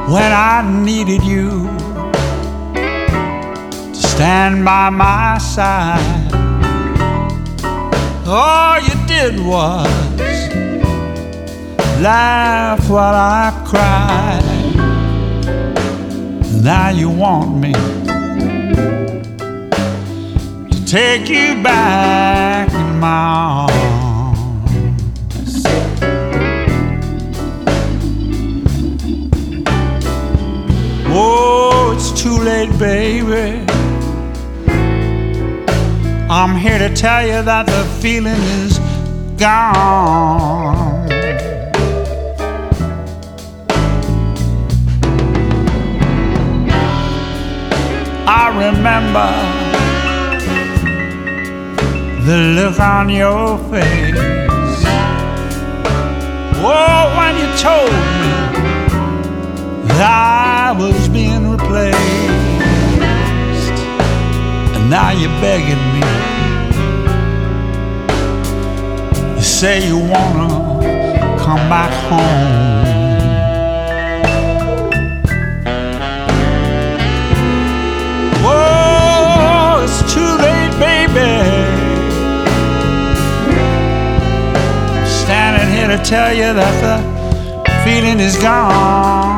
when I needed you to stand by my side. All you did was laugh while I cried. Now you want me to take you back in my arms. Oh, it's too late, baby. I'm here to tell you that the feeling is gone. I remember the look on your face. Oh, when you told me that I was being replaced, and now you're begging me. You say you wanna come back home. Oh, it's too late, baby. I'm standing here to tell you that the feeling is gone.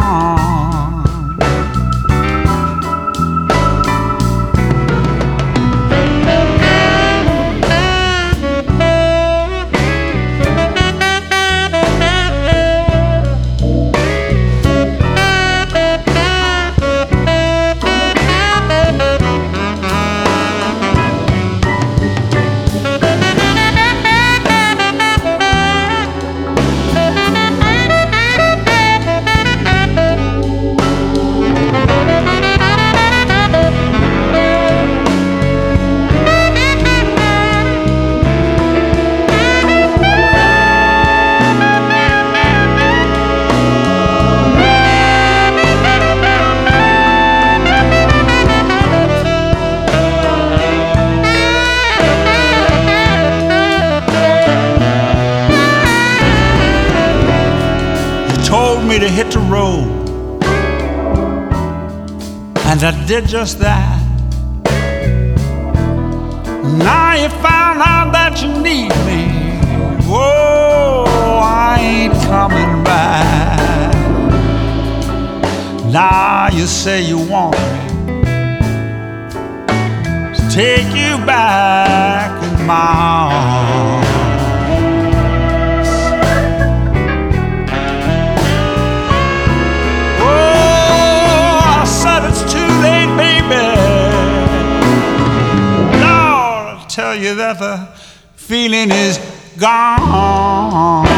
Told me to hit the road, and I did just that. Now you found out that you need me. Whoa, I ain't coming back. Now you say you want me to take you back in my arms. Tell you that the feeling is gone.